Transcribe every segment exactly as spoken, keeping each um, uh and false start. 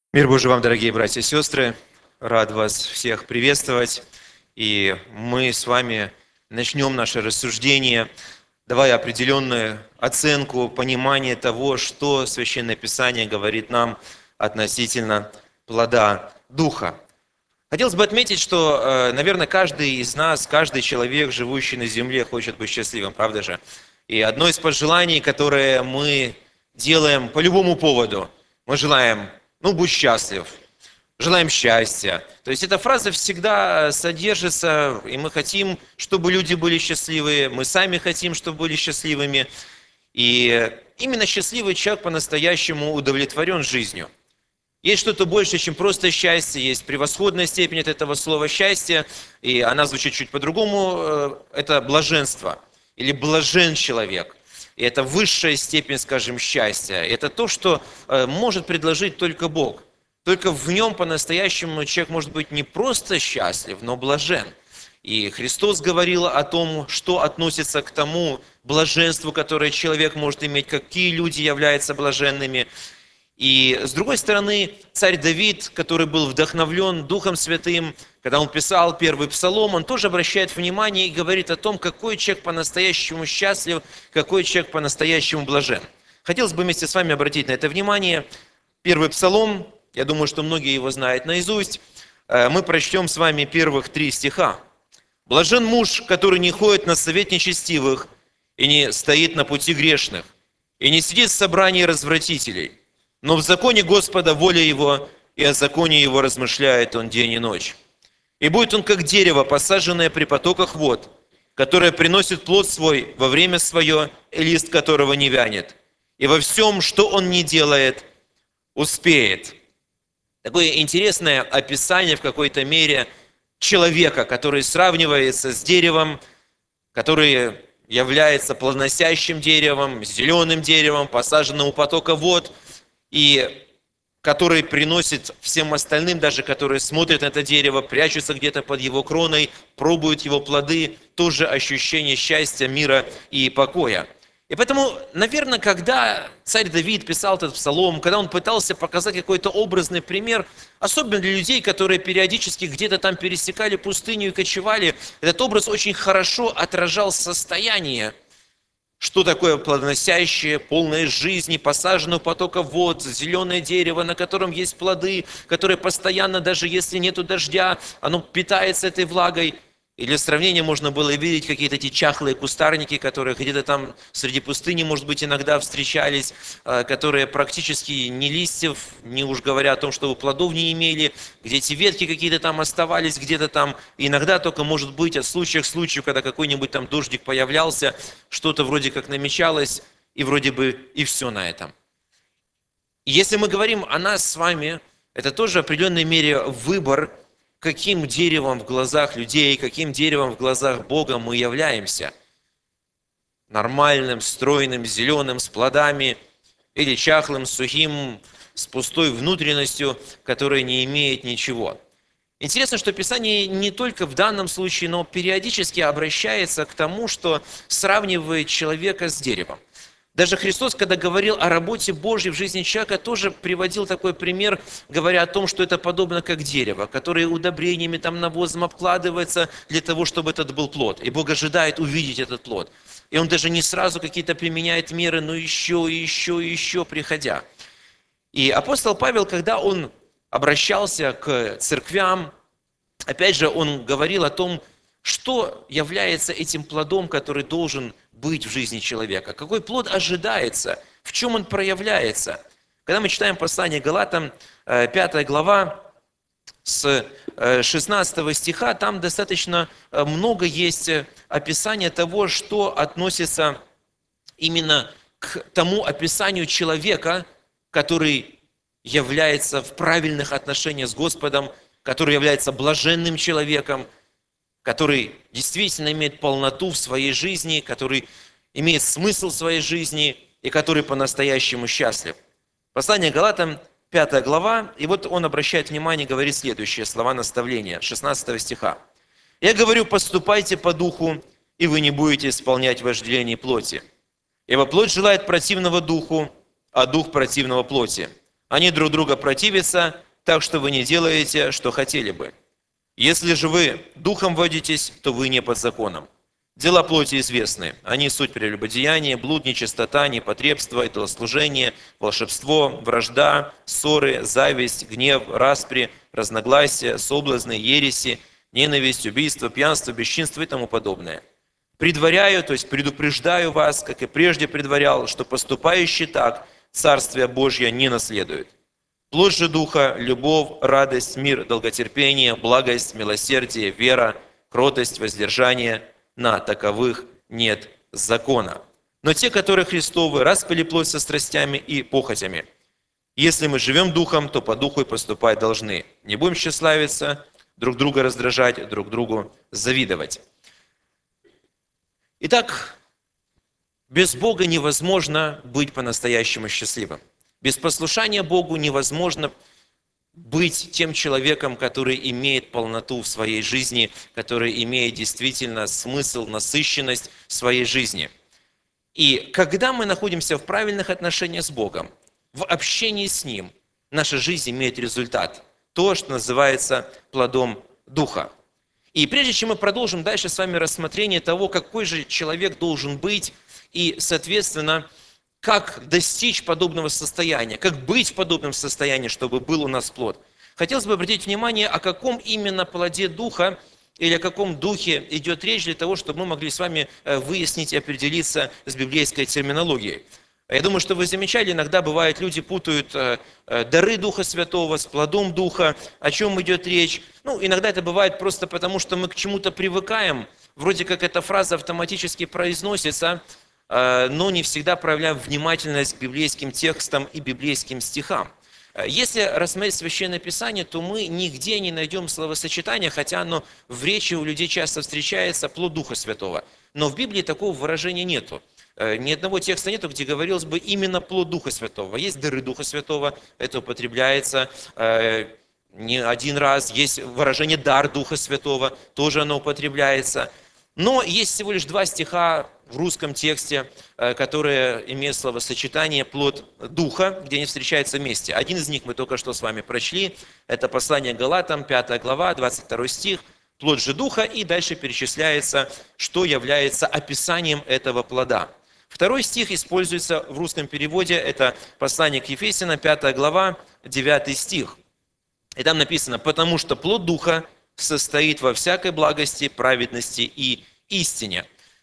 Мир Божий вам, дорогие братья и сестры. Рад вас всех приветствовать. И мы с вами начнем наше рассуждение, давая определенную оценку, понимание того, что Священное Писание говорит нам относительно плода Духа. Хотелось бы отметить, что, наверное, каждый из нас, каждый человек, живущий на земле, хочет быть счастливым, правда же? И одно из пожеланий, которое мы делаем по любому поводу, мы желаем, ну, будь счастлив, желаем счастья. То есть эта фраза всегда содержится, и мы хотим, чтобы люди были счастливы, мы сами хотим, чтобы были счастливыми. И именно счастливый человек по-настоящему удовлетворен жизнью. Есть что-то больше, чем просто счастье, есть превосходная степень от этого слова «счастье», и она звучит чуть по-другому, это блаженство, или блажен человек. И это высшая степень, скажем, счастья. Это то, что может предложить только Бог. Только в нем по-настоящему человек может быть не просто счастлив, но блажен. И Христос говорил о том, что относится к тому блаженству, которое человек может иметь, какие люди являются блаженными. И с другой стороны, царь Давид, который был вдохновлен Духом Святым, когда он писал первый псалом, он тоже обращает внимание и говорит о том, какой человек по-настоящему счастлив, какой человек по-настоящему блажен. Хотелось бы вместе с вами обратить на это внимание. Первый псалом, я думаю, что многие его знают наизусть. Мы прочтем с вами первых три стиха. «Блажен муж, который не ходит на совет нечестивых, и не стоит на пути грешных, и не сидит в собрании развратителей. Но в законе Господа воля его, и о законе его размышляет он день и ночь. И будет он как дерево, посаженное при потоках вод, которое приносит плод свой во время свое, и лист которого не вянет. И во всем, что он не делает, успеет». Такое интересное описание в какой-то мере человека, который сравнивается с деревом, который является плодоносящим деревом, зеленым деревом, посаженным у потока вод, и который приносит всем остальным, даже которые смотрят на это дерево, прячутся где-то под его кроной, пробуют его плоды, тоже ощущение счастья, мира и покоя. И поэтому, наверное, когда царь Давид писал этот псалом, когда он пытался показать какой-то образный пример, особенно для людей, которые периодически где-то там пересекали пустыню и кочевали, этот образ очень хорошо отражал состояние, что такое плодоносящее, полное жизни, посаженное у потока вод, зеленое дерево, на котором есть плоды, которое постоянно, даже если нету дождя, оно питается этой влагой. И для сравнения можно было видеть какие-то эти чахлые кустарники, которые где-то там среди пустыни, может быть, иногда встречались, которые практически ни листьев, не уж говоря о том, чтобы плодов не имели, где эти ветки какие-то там оставались, где-то там, иногда только, может быть, от случая к случаю, когда какой-нибудь там дождик появлялся, что-то вроде как намечалось, и вроде бы и все на этом. И если мы говорим о нас с вами, это тоже в определенной мере выбор, каким деревом в глазах людей, каким деревом в глазах Бога мы являемся. Нормальным, стройным, зеленым, с плодами, или чахлым, сухим, с пустой внутренностью, которая не имеет ничего. Интересно, что Писание не только в данном случае, но периодически обращается к тому, что сравнивает человека с деревом. Даже Христос, когда говорил о работе Божьей в жизни человека, тоже приводил такой пример, говоря о том, что это подобно как дерево, которое удобрениями, там, навозом обкладывается для того, чтобы этот был плод. И Бог ожидает увидеть этот плод. И Он даже не сразу какие-то применяет меры, но еще и еще и еще приходя. И апостол Павел, когда он обращался к церквям, опять же, он говорил о том, что является этим плодом, который должен быть в жизни человека. Какой плод ожидается, в чем он проявляется. Когда мы читаем послание Галатам, пятая глава, с шестнадцатого стиха, там достаточно много есть описания того, что относится именно к тому описанию человека, который является в правильных отношениях с Господом, который является блаженным человеком, который действительно имеет полноту в своей жизни, который имеет смысл в своей жизни и который по-настоящему счастлив. Послание Галатам, пятая глава, и вот он обращает внимание, говорит следующие слова наставления, шестнадцатого стиха. «Я говорю, поступайте по духу, и вы не будете исполнять вожделение плоти. Ибо плоть желает противного духу, а дух противного плоти. Они друг друга противятся, так что вы не делаете, что хотели бы. Если же вы духом водитесь, то вы не под законом. Дела плоти известны. Они суть прелюбодеяние, блуд, нечистота, непотребство, идолослужение, волшебство, вражда, ссоры, зависть, гнев, распри, разногласия, соблазны, ереси, ненависть, убийство, пьянство, бесчинство и тому подобное. Предваряю, то есть предупреждаю вас, как и прежде предварял, что поступающий так Царствие Божье не наследует. Плоть же Духа – любовь, радость, мир, долготерпение, благость, милосердие, вера, кротость, воздержание. На таковых нет закона. Но те, которые Христовы, распяли плоть со страстями и похотями. Если мы живем Духом, то по Духу и поступать должны. Не будем тщеславиться, друг друга раздражать, друг другу завидовать. Итак, без Бога невозможно быть по-настоящему счастливым. Без послушания Богу невозможно быть тем человеком, который имеет полноту в своей жизни, который имеет действительно смысл, насыщенность в своей жизни. И когда мы находимся в правильных отношениях с Богом, в общении с Ним, наша жизнь имеет результат. То, что называется плодом Духа. И прежде чем мы продолжим дальше с вами рассмотрение того, какой же человек должен быть, и, соответственно, как достичь подобного состояния, как быть в подобном состоянии, чтобы был у нас плод. Хотелось бы обратить внимание, о каком именно плоде Духа или о каком Духе идет речь, для того, чтобы мы могли с вами выяснить и определиться с библейской терминологией. Я думаю, что вы замечали, иногда бывает, люди путают дары Духа Святого с плодом Духа, о чем идет речь. Ну, иногда это бывает просто потому, что мы к чему-то привыкаем, вроде как эта фраза автоматически произносится, но не всегда проявляем внимательность к библейским текстам и библейским стихам. Если рассмотреть Священное Писание, то мы нигде не найдем словосочетания, хотя оно в речи у людей часто встречается, плод Духа Святого. Но в Библии такого выражения нету. Ни одного текста нету, где говорилось бы именно плод Духа Святого. Есть дары Духа Святого, это употребляется не один раз. Есть выражение дар Духа Святого, тоже оно употребляется. Но есть всего лишь два стиха в русском тексте, которые имеют словосочетание «плод Духа», где они встречаются вместе. Один из них мы только что с вами прочли. Это послание Галатам, пятая глава, двадцать второй стих. «Плод же Духа», и дальше перечисляется, что является описанием этого плода. Второй стих используется в русском переводе, это послание к Ефесянам, пятая глава, девятый стих. И там написано: «Потому что плод Духа состоит во всякой благости, праведности и истине».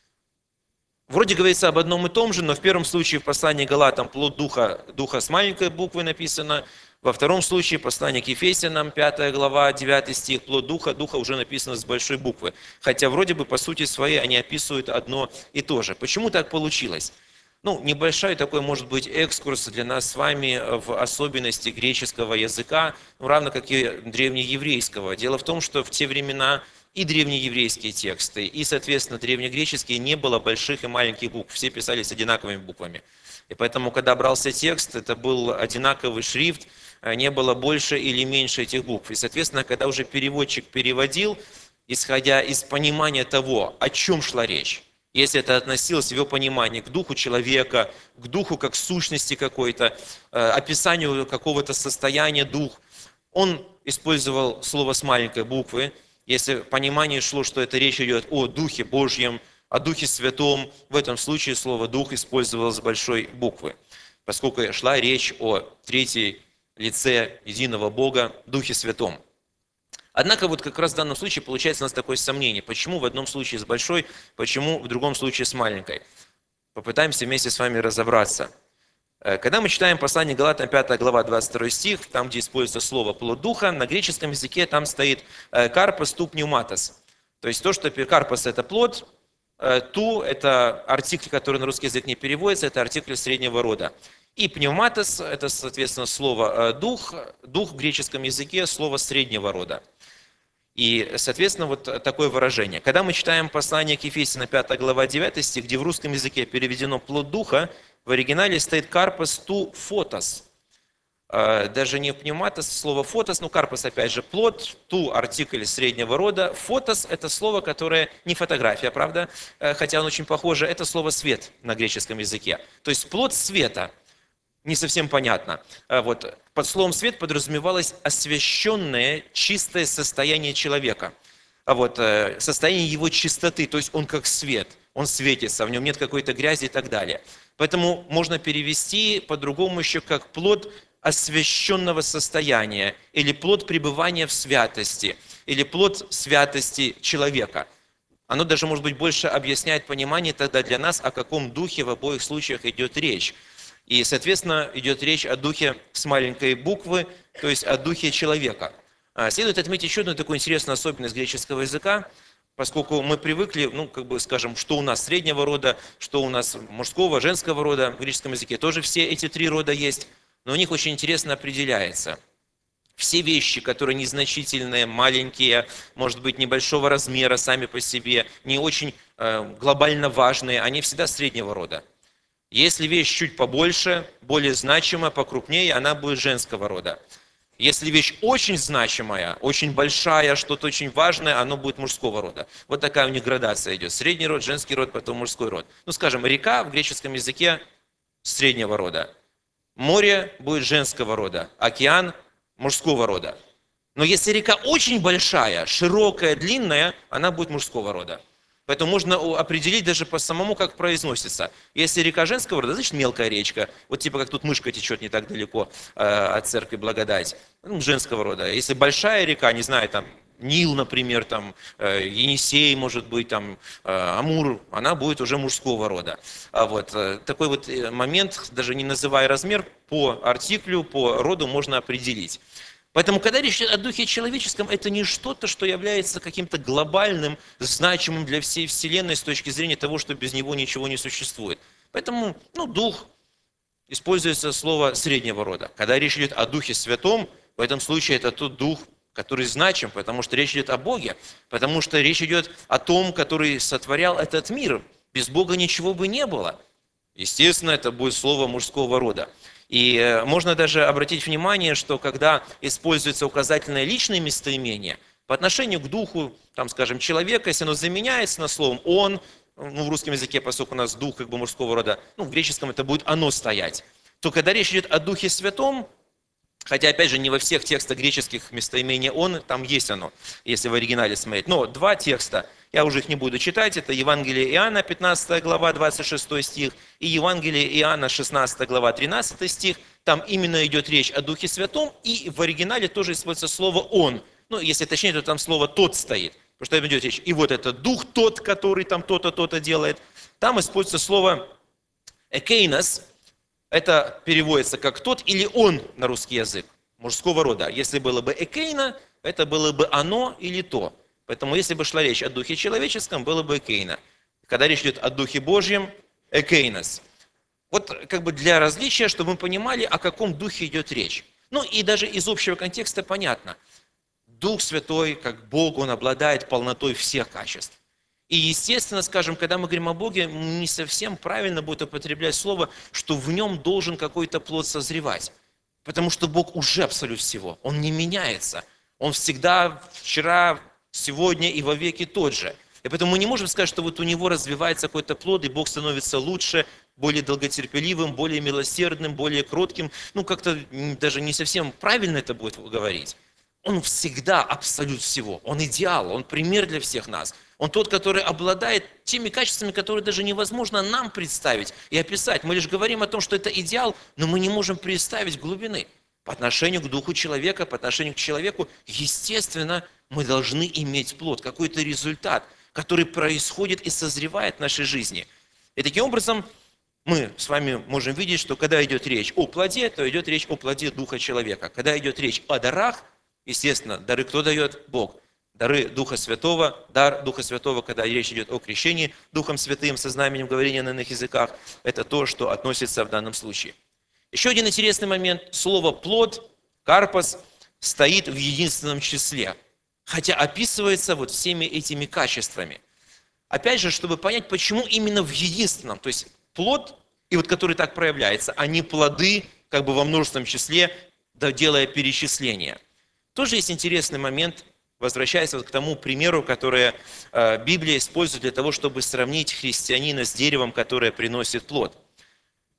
Вроде говорится об одном и том же, но в первом случае в послании к Галатам плод Духа, Духа с маленькой буквы написано, во втором случае послание к Ефесянам, пятая глава, девятый стих, плод Духа, Духа уже написано с большой буквы. Хотя вроде бы по сути своей они описывают одно и то же. Почему так получилось? Ну, небольшой такой, может быть, экскурс для нас с вами в особенности греческого языка, ну, равно как и древнееврейского. Дело в том, что в те времена и древнееврейские тексты, и, соответственно, древнегреческие не было больших и маленьких букв, все писались одинаковыми буквами. И поэтому, когда брался текст, это был одинаковый шрифт, не было больше или меньше этих букв. И, соответственно, когда уже переводчик переводил, исходя из понимания того, о чем шла речь, если это относилось в его понимании к духу человека, к духу как сущности какой-то, описанию какого-то состояния дух, он использовал слово с маленькой буквы. Если понимание шло, что это речь идет о Духе Божьем, о Духе Святом, в этом случае слово «дух» использовалось с большой буквы, поскольку шла речь о третьей лице единого Бога, Духе Святом. Однако вот как раз в данном случае получается у нас такое сомнение, почему в одном случае с большой, почему в другом случае с маленькой. Попытаемся вместе с вами разобраться. Когда мы читаем послание Галатам, пятая глава, двадцать второй стих, там, где используется слово «плод Духа», на греческом языке там стоит «карпос ту пневматос». То есть то, что карпос – это плод, ту – это артикль, который на русский язык не переводится, это артикль среднего рода. И пневматос – это, соответственно, слово «дух», дух в греческом языке – слово среднего рода. И, соответственно, вот такое выражение. Когда мы читаем послание к Ефесянам, пятая глава, девятый стих, где в русском языке переведено «плод Духа», в оригинале стоит «карпос ту фотос». Даже не пневматос, слово «фотос», но карпос, опять же, плод, ту – артикль среднего рода. Фотос – это слово, которое не фотография, правда, хотя оно очень похоже, это слово «свет» на греческом языке. То есть плод света. не совсем понятно. А вот под словом «свет» подразумевалось освященное, чистое состояние человека. А вот э, состояние его чистоты, то есть он как свет, он светится, в нем нет какой-то грязи и так далее. Поэтому можно перевести по-другому еще как плод освященного состояния, или плод пребывания в святости, или плод святости человека. Оно даже, может быть, больше объясняет понимание тогда для нас, о каком духе в обоих случаях идет речь. И, соответственно, идет речь о духе с маленькой буквы, то есть о духе человека. Следует отметить еще одну такую интересную особенность греческого языка, поскольку мы привыкли, ну, как бы, скажем, что у нас среднего рода, что у нас мужского, женского рода, в греческом языке тоже все эти три рода есть, но у них очень интересно определяется. Все вещи, которые незначительные, маленькие, может быть, небольшого размера сами по себе, не очень э, глобально важные, они всегда среднего рода. Если вещь чуть побольше, более значимая, покрупнее, она будет женского рода. Если вещь очень значимая, очень большая, что-то очень важное, оно будет мужского рода. Вот такая у них градация идет. Средний род, женский род, потом мужской род. Ну, скажем, река в греческом языке среднего рода. Море будет женского рода. Океан мужского рода. Но если река очень большая, широкая, длинная, она будет мужского рода. Поэтому можно определить даже по самому, как произносится. Если река женского рода, значит мелкая речка. Вот типа как тут мышка течет не так далеко э, от церкви Благодать. Ну, женского рода. Если большая река, не знаю, там Нил, например, там э, Енисей, может быть, там э, Амур, она будет уже мужского рода. А вот э, такой вот момент, даже не называя размер, по артиклю, по роду можно определить. Поэтому, когда речь идет о духе человеческом, это не что-то, что является каким-то глобальным, значимым для всей Вселенной с точки зрения того, что без него ничего не существует. Поэтому, ну, дух, используется слово среднего рода. Когда речь идет о Духе Святом, в этом случае это тот дух, который значим, потому что речь идет о Боге, потому что речь идет о том, который сотворял этот мир. Без Бога ничего бы не было. Естественно, это будет слово мужского рода. И можно даже обратить внимание, что когда используется указательное личное местоимение, по отношению к духу, там, скажем, человека, если оно заменяется на словом «он», ну, в русском языке, поскольку у нас дух как бы мужского рода, ну, в греческом это будет «оно» стоять, то когда речь идет о Духе Святом, хотя, опять же, не во всех текстах греческих местоимение «он», там есть оно, если в оригинале смотреть, но два текста, я уже их не буду читать, это Евангелие Иоанна, пятнадцатая глава, двадцать шестой стих, и Евангелие Иоанна, шестнадцатая глава, тринадцатый стих, там именно идет речь о Духе Святом, и в оригинале тоже используется слово «он», ну, если точнее, то там слово «тот» стоит, потому что там идет речь, и вот это «дух тот», который там то-то, то-то делает, там используется слово «экейнос», это переводится как «тот» или «он» на русский язык, мужского рода. Если было бы «экейна», это было бы «оно» или «то». Поэтому, если бы шла речь о Духе человеческом, было бы «экейна». Когда речь идет о Духе Божьем, «экейнос». Вот как бы для различия, чтобы мы понимали, о каком Духе идет речь. Ну и даже из общего контекста понятно. Дух Святой, как Бог, Он обладает полнотой всех качеств. И, естественно, скажем, когда мы говорим о Боге, не совсем правильно будет употреблять слово, что в нем должен какой-то плод созревать. Потому что Бог уже абсолют всего. Он не меняется. Он всегда, вчера, сегодня и во веки тот же. И поэтому мы не можем сказать, что вот у него развивается какой-то плод, и Бог становится лучше, более долготерпеливым, более милосердным, более кротким. Ну, как-то даже не совсем правильно это будет говорить. Он всегда абсолют всего. Он идеал, он пример для всех нас. Он тот, который обладает теми качествами, которые даже невозможно нам представить и описать. Мы лишь говорим о том, что это идеал, но мы не можем представить глубины. По отношению к духу человека, по отношению к человеку, естественно, мы должны иметь плод, какой-то результат, который происходит и созревает в нашей жизни. И таким образом мы с вами можем видеть, что когда идет речь о плоде, то идет речь о плоде духа человека. Когда идет речь о дарах, естественно, дары кто дает? Бог. Дары Духа Святого, дар Духа Святого, когда речь идет о крещении Духом Святым со знаменем говорения на иных языках, это то, что относится в данном случае. Еще один интересный момент. Слово «плод», «карпос» стоит в единственном числе, хотя описывается вот всеми этими качествами. Опять же, чтобы понять, почему именно в единственном, то есть плод, и вот который так проявляется, а не плоды, как бы во множественном числе, да, делая перечисления. Тоже есть интересный момент, возвращаясь вот к тому примеру, который э, Библия использует для того, чтобы сравнить христианина с деревом, которое приносит плод.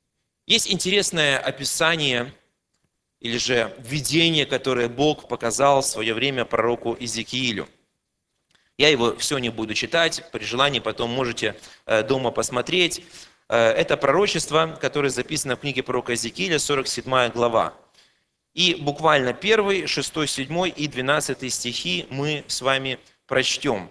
Есть интересное описание или же видение, которое Бог показал в свое время пророку Иезекиилю. Я его все не буду читать, при желании потом можете дома посмотреть. Это пророчество, которое записано в книге пророка Иезекииля, сорок седьмая глава. И буквально первый, шестой, седьмой и двенадцатый стихи мы с вами прочтем.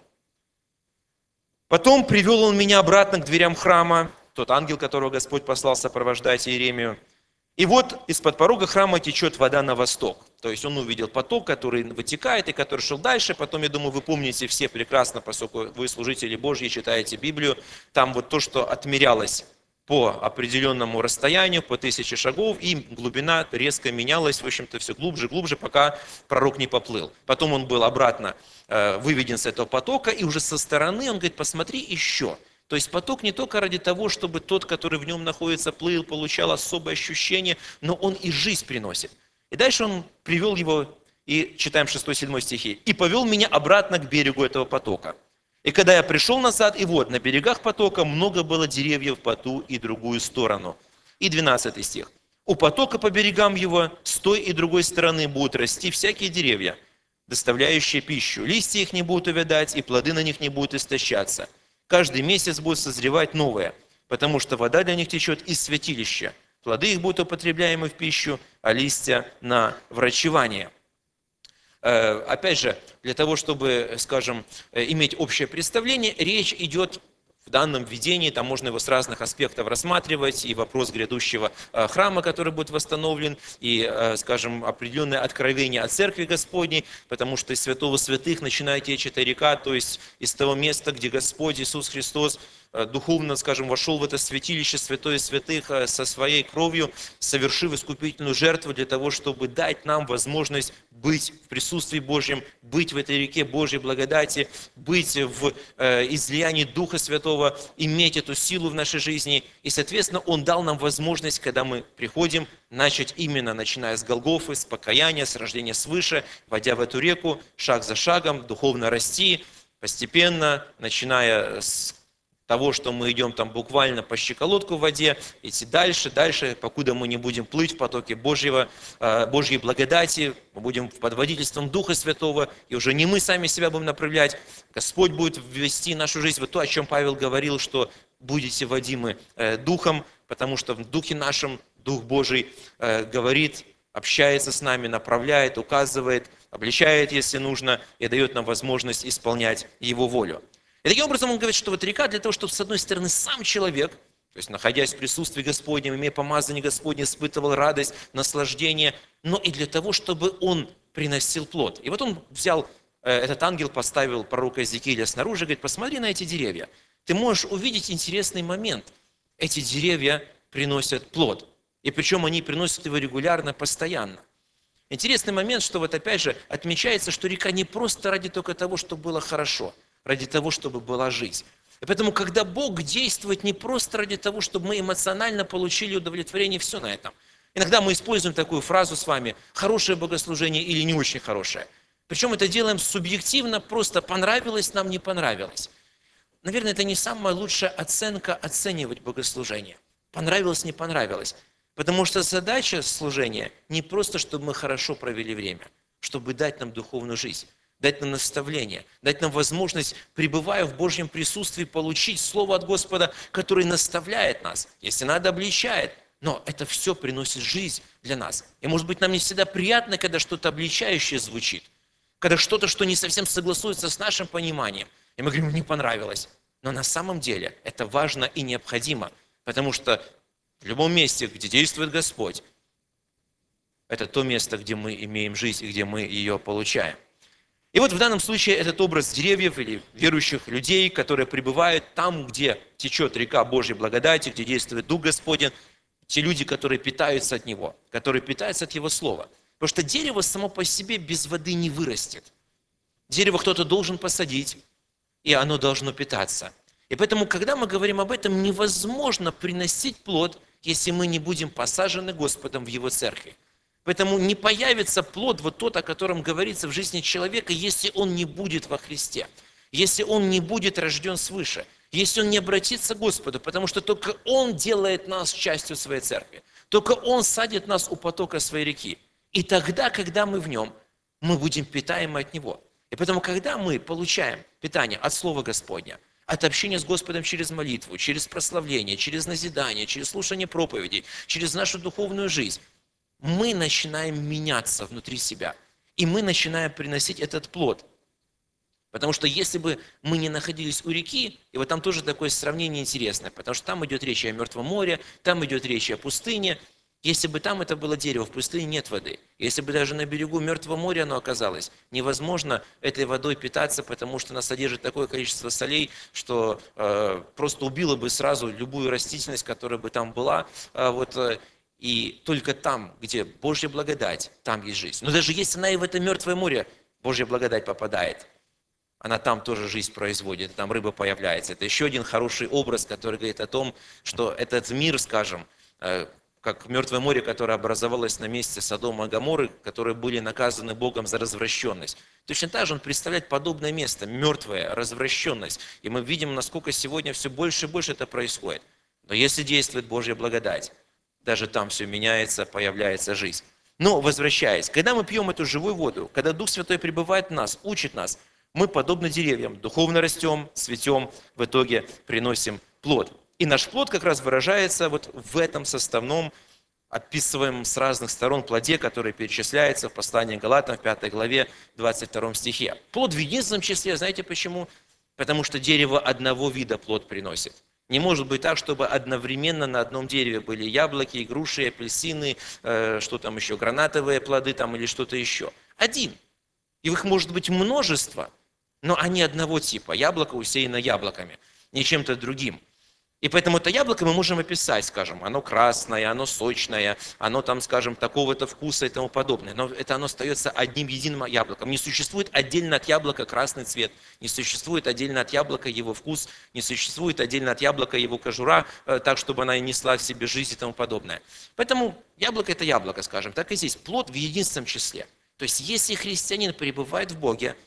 «Потом привел он меня обратно к дверям храма, тот ангел, которого Господь послал сопровождать Иеремию. И вот из-под порога храма течет вода на восток». То есть он увидел поток, который вытекает и который шел дальше. Потом, я думаю, вы помните все прекрасно, поскольку вы служители Божьи, читаете Библию. Там вот то, что отмерялось по определенному расстоянию, по тысяче шагов, и глубина резко менялась, в общем-то, все глубже, глубже, пока пророк не поплыл. Потом он был обратно э, выведен с этого потока, и уже со стороны он говорит: посмотри еще. То есть поток не только ради того, чтобы тот, который в нем находится, плыл, получал особое ощущение, но он и жизнь приносит. И дальше он привел его, и читаем шестой-седьмой стихи, «И повел меня обратно к берегу этого потока. И когда я пришел назад, и вот на берегах потока много было деревьев по ту и другую сторону». И двенадцатый стих. «У потока по берегам его с той и другой стороны будут расти всякие деревья, доставляющие пищу. Листья их не будут увядать, и плоды на них не будут истощаться. Каждый месяц будет созревать новое, потому что вода для них течет из святилища. Плоды их будут употребляемы в пищу, а листья на врачевание». Опять же, для того, чтобы, скажем, иметь общее представление, речь идет в данном видении, там можно его с разных аспектов рассматривать, и вопрос грядущего храма, который будет восстановлен, и, скажем, определенное откровение о Церкви Господней, потому что из святого святых начинает течь эта река, то есть из того места, где Господь Иисус Христос духовно, скажем, вошел в это святилище святое святых со своей кровью, совершив искупительную жертву для того, чтобы дать нам возможность быть в присутствии Божьем, быть в этой реке Божьей благодати, быть в излиянии Духа Святого, иметь эту силу в нашей жизни. И, соответственно, Он дал нам возможность, когда мы приходим, начать именно, начиная с Голгофы, с покаяния, с рождения свыше, войдя в эту реку, шаг за шагом, духовно расти, постепенно, начиная с того, что мы идем там буквально по щиколотку в воде, идти дальше, дальше, покуда мы не будем плыть в потоке Божьего, Божьей благодати, мы будем под водительством Духа Святого, и уже не мы сами себя будем направлять, Господь будет ввести нашу жизнь в то, о чем Павел говорил, что будете водимы Духом, потому что в Духе нашем Дух Божий говорит, общается с нами, направляет, указывает, обличает, если нужно, и дает нам возможность исполнять Его волю. И таким образом он говорит, что вот река для того, чтобы, с одной стороны, сам человек, то есть находясь в присутствии Господнем, имея помазание Господне, испытывал радость, наслаждение, но и для того, чтобы он приносил плод. И вот он взял, этот ангел поставил пророка Иезекииля снаружи, говорит: посмотри на эти деревья. Ты можешь увидеть интересный момент. Эти деревья приносят плод. И причем они приносят его регулярно, постоянно. Интересный момент, что вот опять же отмечается, что река не просто ради только того, чтобы было хорошо, ради того, чтобы была жизнь. И поэтому, когда Бог действует не просто ради того, чтобы мы эмоционально получили удовлетворение, все на этом. Иногда мы используем такую фразу с вами: хорошее богослужение или не очень хорошее. Причем это делаем субъективно, просто понравилось нам, не понравилось. Наверное, это не самая лучшая оценка оценивать богослужение. Понравилось, не понравилось. Потому что задача служения не просто, чтобы мы хорошо провели время, чтобы дать нам духовную жизнь, дать нам наставление, дать нам возможность, пребывая в Божьем присутствии, получить Слово от Господа, которое наставляет нас, если надо, обличает. Но это все приносит жизнь для нас. И, может быть, нам не всегда приятно, когда что-то обличающее звучит, когда что-то, что не совсем согласуется с нашим пониманием. И мы говорим: не понравилось. Но на самом деле это важно и необходимо, потому что в любом месте, где действует Господь, это то место, где мы имеем жизнь и где мы ее получаем. И вот в данном случае этот образ деревьев или верующих людей, которые пребывают там, где течет река Божьей благодати, где действует Дух Господень, те люди, которые питаются от Него, которые питаются от Его Слова. Потому что дерево само по себе без воды не вырастет. Дерево кто-то должен посадить, и оно должно питаться. И поэтому, когда мы говорим об этом, невозможно приносить плод, если мы не будем посажены Господом в Его церкви. Поэтому не появится плод, вот тот, о котором говорится в жизни человека, если он не будет во Христе, если он не будет рожден свыше, если он не обратится к Господу, потому что только Он делает нас частью своей церкви. Только Он садит нас у потока своей реки. И тогда, когда мы в Нем, мы будем питаемы от Него. И поэтому, когда мы получаем питание от Слова Господня, от общения с Господом через молитву, через прославление, через назидание, через слушание проповедей, через нашу духовную жизнь, мы начинаем меняться внутри себя. И мы начинаем приносить этот плод. Потому что если бы мы не находились у реки, и вот там тоже такое сравнение интересное, потому что там идет речь о Мертвом море, там идет речь о пустыне. Если бы там это было дерево, в пустыне нет воды. Если бы даже на берегу Мертвого моря оно оказалось, невозможно этой водой питаться, потому что она содержит такое количество солей, что э, просто убило бы сразу любую растительность, которая бы там была. А вот, э, и только там, где Божья благодать, там есть жизнь. Но даже если она и в это Мертвое море, Божья благодать попадает, она там тоже жизнь производит, там рыба появляется. Это еще один хороший образ, который говорит о том, что этот мир, скажем, э, как Мертвое море, которое образовалось на месте Содома и Гоморры, которые были наказаны Богом за развращенность. Точно так же он представляет подобное место, мертвое, развращенность. И мы видим, насколько сегодня все больше и больше это происходит. Но если действует Божья благодать, даже там все меняется, появляется жизнь. Но, возвращаясь, когда мы пьем эту живую воду, когда Дух Святой пребывает в нас, учит нас, мы, подобно деревьям, духовно растем, цветем, в итоге приносим плод. И наш плод как раз выражается вот в этом составном, описываемом с разных сторон плоде, который перечисляется в послании к Галатам в пятой главе, двадцать втором стихе. Плод в единственном числе, знаете почему? Потому что дерево одного вида плод приносит. Не может быть так, чтобы одновременно на одном дереве были яблоки, груши, апельсины, э, что там еще, гранатовые плоды там или что-то еще. Один. И их может быть множество, но они одного типа. Яблоко усеяно яблоками, не чем-то другим. И поэтому это яблоко мы можем описать, скажем, оно красное, оно сочное, оно там, скажем, такого-то вкуса и тому подобное. Но это оно остается одним единым яблоком. Не существует отдельно от яблока красный цвет, не существует отдельно от яблока его вкус, не существует отдельно от яблока его кожура, так, чтобы она несла в себе жизнь и тому подобное. Поэтому яблоко – это яблоко, скажем, так и здесь. Плод в единственном числе. То есть, если христианин пребывает в Боге,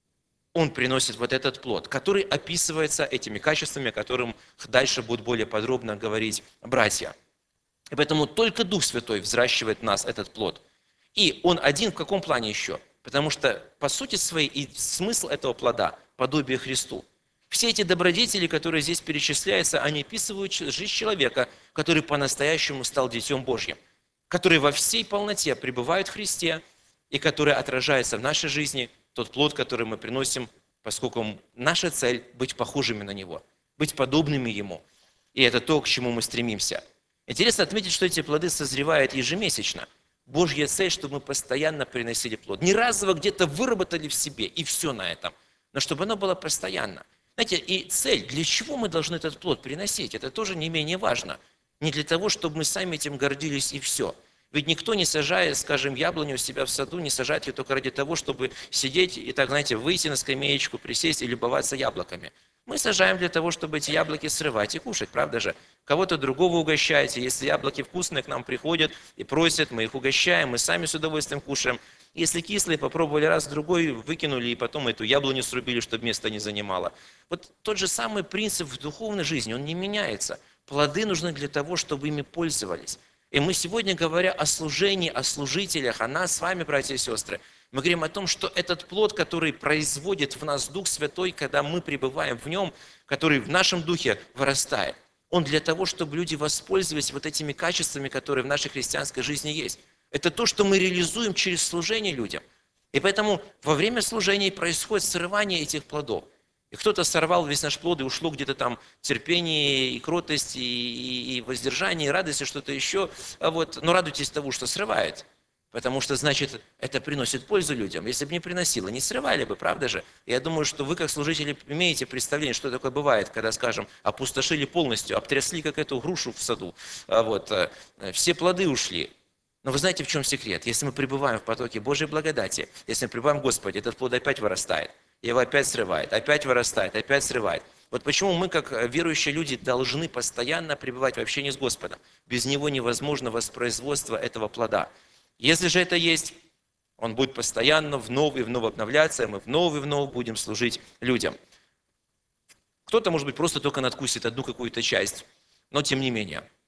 он приносит вот этот плод, который описывается этими качествами, о которых дальше будут более подробно говорить братья. И поэтому только Дух Святой взращивает в нас этот плод. И он один в каком плане еще? Потому что по сути своей и смысл этого плода – подобие Христу. Все эти добродетели, которые здесь перечисляются, они описывают жизнь человека, который по-настоящему стал Детем Божьим, который во всей полноте пребывает в Христе и который отражается в нашей жизни, тот плод, который мы приносим, поскольку наша цель – быть похожими на Него, быть подобными Ему. И это то, к чему мы стремимся. Интересно отметить, что эти плоды созревают ежемесячно. Божья цель, чтобы мы постоянно приносили плод. Не разово где-то выработали в себе, и все на этом. Но чтобы оно было постоянно. Знаете, и цель, для чего мы должны этот плод приносить, это тоже не менее важно. Не для того, чтобы мы сами этим гордились и все. Ведь никто не сажает, скажем, яблоню у себя в саду, не сажает ее только ради того, чтобы сидеть и так, знаете, выйти на скамеечку, присесть и любоваться яблоками. Мы сажаем для того, чтобы эти яблоки срывать и кушать, правда же? Кого-то другого угощаете. Если яблоки вкусные, к нам приходят и просят, мы их угощаем, мы сами с удовольствием кушаем. Если кислые, попробовали раз, другой, выкинули и потом эту яблоню срубили, чтобы место не занимало. Вот тот же самый принцип в духовной жизни, он не меняется. Плоды нужны для того, чтобы ими пользовались. И мы сегодня, говоря о служении, о служителях, о нас с вами, братья и сестры, мы говорим о том, что этот плод, который производит в нас Дух Святой, когда мы пребываем в нем, который в нашем духе вырастает, он для того, чтобы люди воспользовались вот этими качествами, которые в нашей христианской жизни есть. Это то, что мы реализуем через служение людям. И поэтому во время служения происходит срывание этих плодов. И кто-то сорвал весь наш плод, и ушло где-то там терпение, и кротость, и, и, и воздержание, и радость, и что-то еще. А вот, но радуйтесь того, что срывает. Потому что, значит, это приносит пользу людям. Если бы не приносило, не срывали бы, правда же? Я думаю, что вы, как служители, имеете представление, что такое бывает, когда, скажем, опустошили полностью, обтрясли, как эту грушу в саду. А вот, все плоды ушли. Но вы знаете, в чем секрет? Если мы пребываем в потоке Божьей благодати, если мы пребываем в Господе, этот плод опять вырастает. Его опять срывает, опять вырастает, опять срывает. Вот почему мы, как верующие люди, должны постоянно пребывать в общении с Господом. Без Него невозможно воспроизводство этого плода. Если же это есть, он будет постоянно вновь и вновь обновляться, и мы вновь и вновь будем служить людям. Кто-то, может быть, просто только надкусит одну какую-то часть, но тем не менее.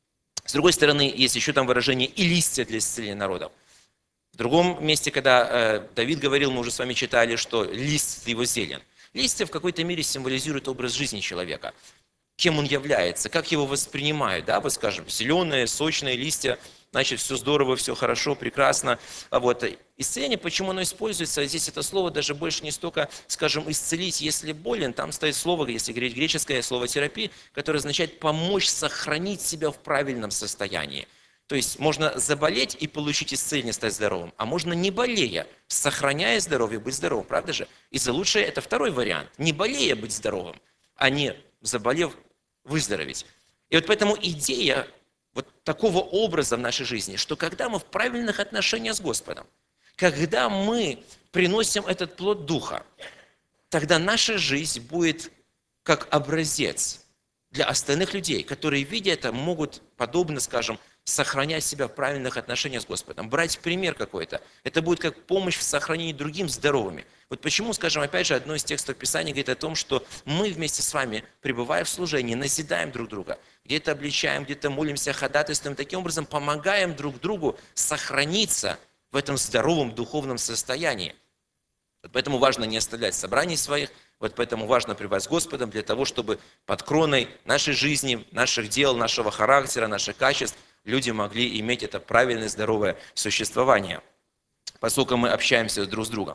С другой стороны, есть еще там выражение «и листья для исцеления народов». В другом месте, когда э, Давид говорил, мы уже с вами читали, что лист его зелен. Листья в какой-то мере символизируют образ жизни человека. Кем он является, как его воспринимают. Да? Вот, скажем, зеленые, сочные листья, значит, все здорово, все хорошо, прекрасно. А вот исцеление, почему оно используется? Здесь это слово даже больше не столько, скажем, исцелить, если болен. Там стоит слово, если говорить греческое слово терапия, которое означает помочь сохранить себя в правильном состоянии. То есть можно заболеть и получить исцеление, стать здоровым, а можно не болея, сохраняя здоровье, быть здоровым, правда же? И за лучшее это второй вариант. Не болея быть здоровым, а не заболев выздороветь. И вот поэтому идея вот такого образа в нашей жизни, что когда мы в правильных отношениях с Господом, когда мы приносим этот плод Духа, тогда наша жизнь будет как образец для остальных людей, которые, видя это, могут, подобно, скажем, сохранять себя в правильных отношениях с Господом, брать пример какой-то. Это будет как помощь в сохранении другим здоровыми. Вот почему, скажем, опять же, одно из текстов Писания говорит о том, что мы вместе с вами, пребывая в служении, назидаем друг друга, где-то обличаем, где-то молимся, ходатайствуем, таким образом помогаем друг другу сохраниться в этом здоровом духовном состоянии. Вот поэтому важно не оставлять собраний своих, вот поэтому важно пребывать с Господом для того, чтобы под кроной нашей жизни, наших дел, нашего характера, наших качеств люди могли иметь это правильное, здоровое существование, поскольку мы общаемся друг с другом.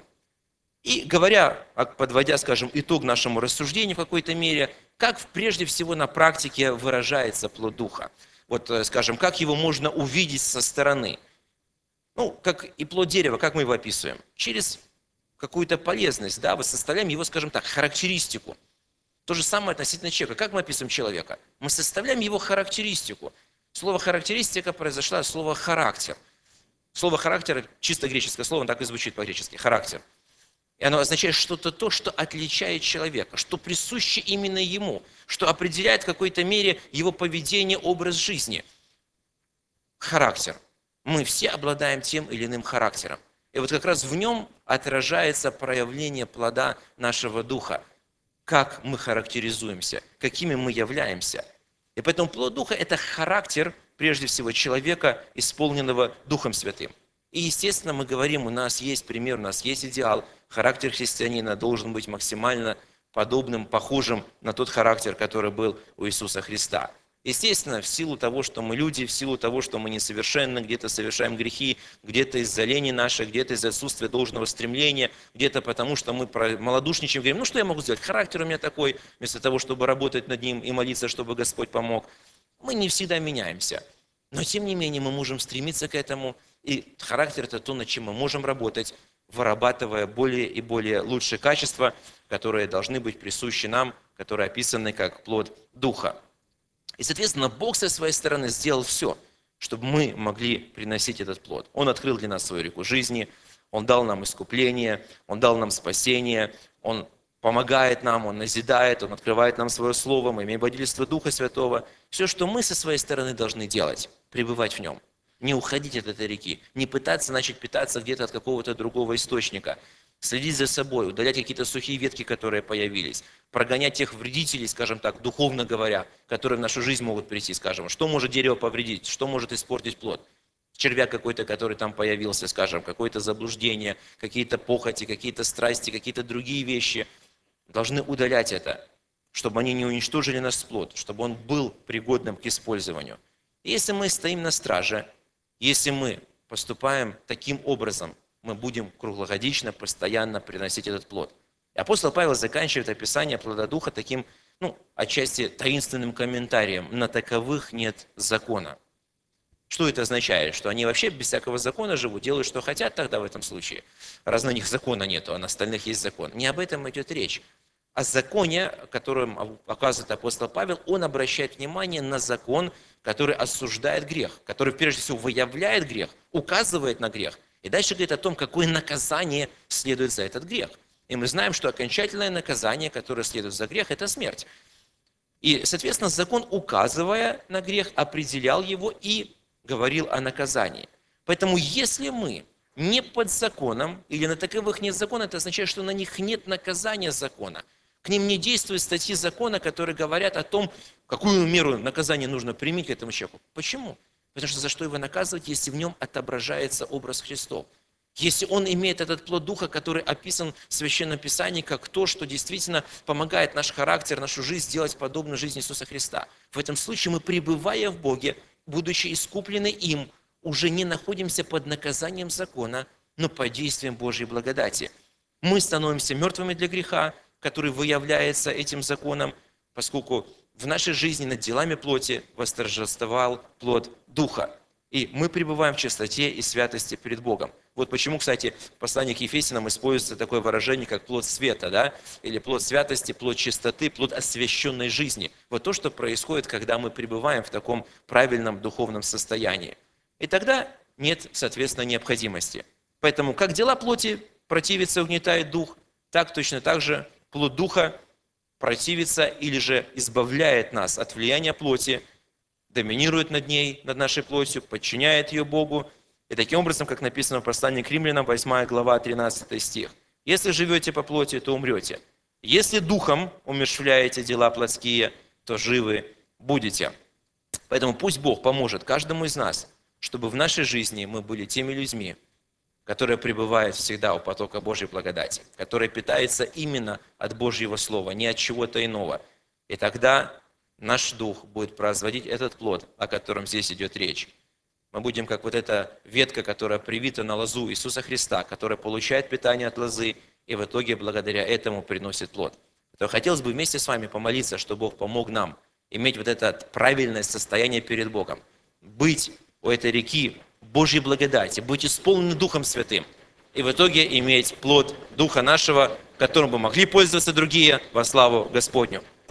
И говоря, подводя, скажем, итог нашему рассуждению в какой-то мере, как прежде всего на практике выражается плод Духа? Вот, скажем, как его можно увидеть со стороны? Ну, как и плод дерева, как мы его описываем? Через какую-то полезность, да, мы составляем его, скажем так, характеристику. То же самое относительно человека. Как мы описываем человека? Мы составляем его характеристику. Слово «характеристика» произошло от слова «характер». Слово «характер» – чисто греческое слово, так и звучит по-гречески – «характер». И оно означает что-то то, что отличает человека, что присуще именно ему, что определяет в какой-то мере его поведение, образ жизни. Характер. Мы все обладаем тем или иным характером. И вот как раз в нем отражается проявление плода нашего Духа. Как мы характеризуемся, какими мы являемся. И поэтому плод Духа – это характер, прежде всего, человека, исполненного Духом Святым. И, естественно, мы говорим, у нас есть пример, у нас есть идеал. Характер христианина должен быть максимально подобным, похожим на тот характер, который был у Иисуса Христа. Естественно, в силу того, что мы люди, в силу того, что мы несовершенны, где-то совершаем грехи, где-то из-за лени нашей, где-то из-за отсутствия должного стремления, где-то потому, что мы малодушничаем, говорим, ну что я могу сделать, характер у меня такой, вместо того, чтобы работать над ним и молиться, чтобы Господь помог. Мы не всегда меняемся, но тем не менее мы можем стремиться к этому, и характер – это то, над чем мы можем работать, вырабатывая более и более лучшие качества, которые должны быть присущи нам, которые описаны как плод Духа. И, соответственно, Бог со своей стороны сделал все, чтобы мы могли приносить этот плод. Он открыл для нас свою реку жизни, Он дал нам искупление, Он дал нам спасение, Он помогает нам, Он назидает, Он открывает нам свое слово, мы имеем водительство Духа Святого. Все, что мы со своей стороны должны делать, пребывать в Нем, не уходить от этой реки, не пытаться начать питаться где-то от какого-то другого источника, следить за собой, удалять какие-то сухие ветки, которые появились, прогонять тех вредителей, скажем так, духовно говоря, которые в нашу жизнь могут прийти, скажем. Что может дерево повредить, что может испортить плод? Червяк какой-то, который там появился, скажем, какое-то заблуждение, какие-то похоти, какие-то страсти, какие-то другие вещи. Должны удалять это, чтобы они не уничтожили наш плод, чтобы он был пригодным к использованию. И если мы стоим на страже, если мы поступаем таким образом, мы будем круглогодично, постоянно приносить этот плод. И апостол Павел заканчивает описание плода Духа таким, ну, отчасти таинственным комментарием. На таковых нет закона. Что это означает? Что они вообще без всякого закона живут, делают, что хотят тогда в этом случае? Раз на них закона нету, а на остальных есть закон. Не об этом идет речь. О законе, которым оказывает апостол Павел, он обращает внимание на закон, который осуждает грех, который прежде всего выявляет грех, указывает на грех. И дальше говорит о том, какое наказание следует за этот грех. И мы знаем, что окончательное наказание, которое следует за грех, это смерть. И, соответственно, закон, указывая на грех, определял его и говорил о наказании. Поэтому, если мы не под законом, или на таковых нет закона, это означает, что на них нет наказания закона. К ним не действуют статьи закона, которые говорят о том, какую меру наказания нужно применить к этому человеку. Почему? Потому что за что его наказывать, если в нем отображается образ Христов? Если он имеет этот плод Духа, который описан в Священном Писании, как то, что действительно помогает наш характер, нашу жизнь сделать подобной жизни Иисуса Христа. В этом случае мы, пребывая в Боге, будучи искуплены им, уже не находимся под наказанием закона, но под действием Божьей благодати. Мы становимся мертвыми для греха, который выявляется этим законом, поскольку в нашей жизни над делами плоти восторжествовал плод Духа. И мы пребываем в чистоте и святости перед Богом. Вот почему, кстати, в послании к Ефесянам используется такое выражение, как плод света, да? Или плод святости, плод чистоты, плод освященной жизни. Вот то, что происходит, когда мы пребываем в таком правильном духовном состоянии. И тогда нет, соответственно, необходимости. Поэтому, как дела плоти противится, угнетает дух, так точно так же плод Духа противится или же избавляет нас от влияния плоти, доминирует над ней, над нашей плотью, подчиняет ее Богу. И таким образом, как написано в послании к Римлянам, восьмая глава, тринадцатый стих. «Если живете по плоти, то умрете. Если духом умерщвляете дела плотские, то живы будете». Поэтому пусть Бог поможет каждому из нас, чтобы в нашей жизни мы были теми людьми, которые пребывают всегда у потока Божьей благодати, которые питаются именно от Божьего Слова, не от чего-то иного. И тогда наш дух будет производить этот плод, о котором здесь идет речь. Мы будем как вот эта ветка, которая привита на лозу Иисуса Христа, которая получает питание от лозы и в итоге благодаря этому приносит плод. То хотелось бы вместе с вами помолиться, чтобы Бог помог нам иметь вот это правильное состояние перед Богом, быть у этой реки Божьей благодати, быть исполнены Духом Святым и в итоге иметь плод Духа нашего, которым бы могли пользоваться другие во славу Господню.